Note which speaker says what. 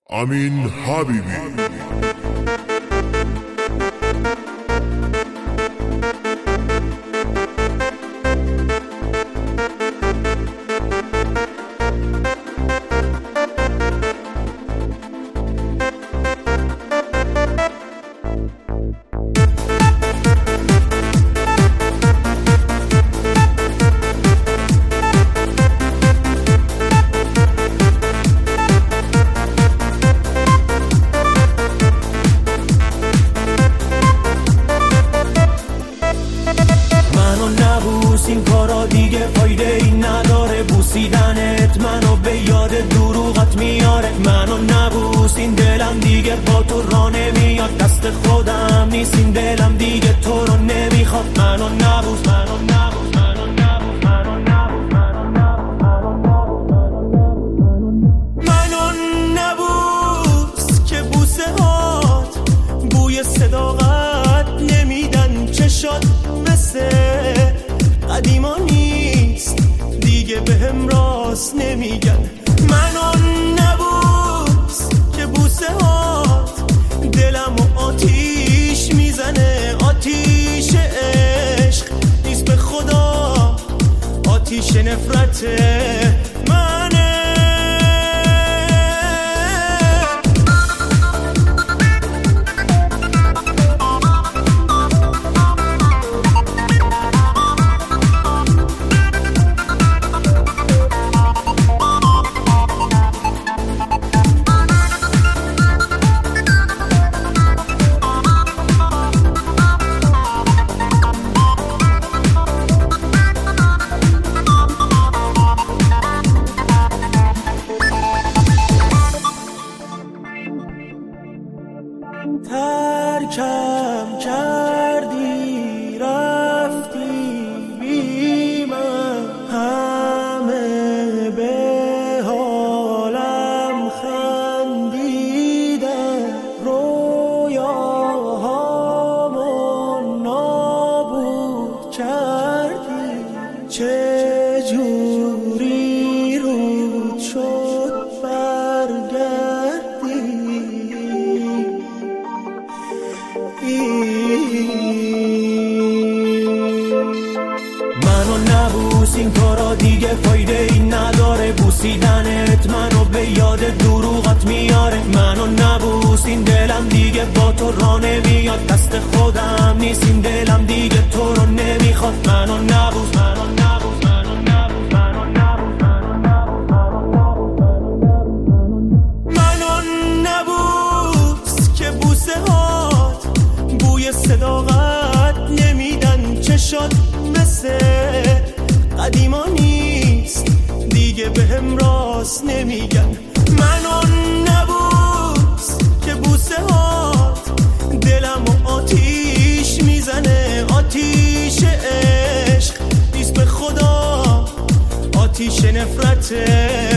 Speaker 1: امین حبیبی.
Speaker 2: این کارا دیگه فایده ای نداره، بوسیدنت منو به یاد دروغت میاره. منو نبوس، این دلم دیگه با تو راه نمیاد، دست خودم نیست این دلم دیگه تو رو نمیخواد. منو نبوس، منو نبوس، منو نبوس، منو نبوس، منو نبوس که بوسه هات بوی صداقت نمیدن، چشات مثل قدیما نیست دیگه بهم راست نمیگن. منو نبوس که بوسه هات دلمو آتیش میزنه، آتیش عشق نیست به خدا، آتیش نفرته. ترکم کردی رفتی بی من، همه به حالم خندیدن، رویاهامو نابود کردی. چجوری رود شد برگردی؟ منو نبوس، این کارا دیگه فایده ای نداره، بوسیدنت منو به یاد دروغت میاره. منو نبوس، این دلم دیگه با تو راه نمیاد، دست خودم نیست این دلم دیگه تو رو نمیخواد. منو نبوس، منو نبوس، منو نبوس، منو نبوس، منو نبوس که بوسه هات بوی صداقت نمیدن، چشات مثل قدیما نیست دیگه بهم راست نمیگن. منو نبوس که بوسه هات دلمو آتیش میزنه، آتیش عشق نیست به خدا، آتیش نفرته.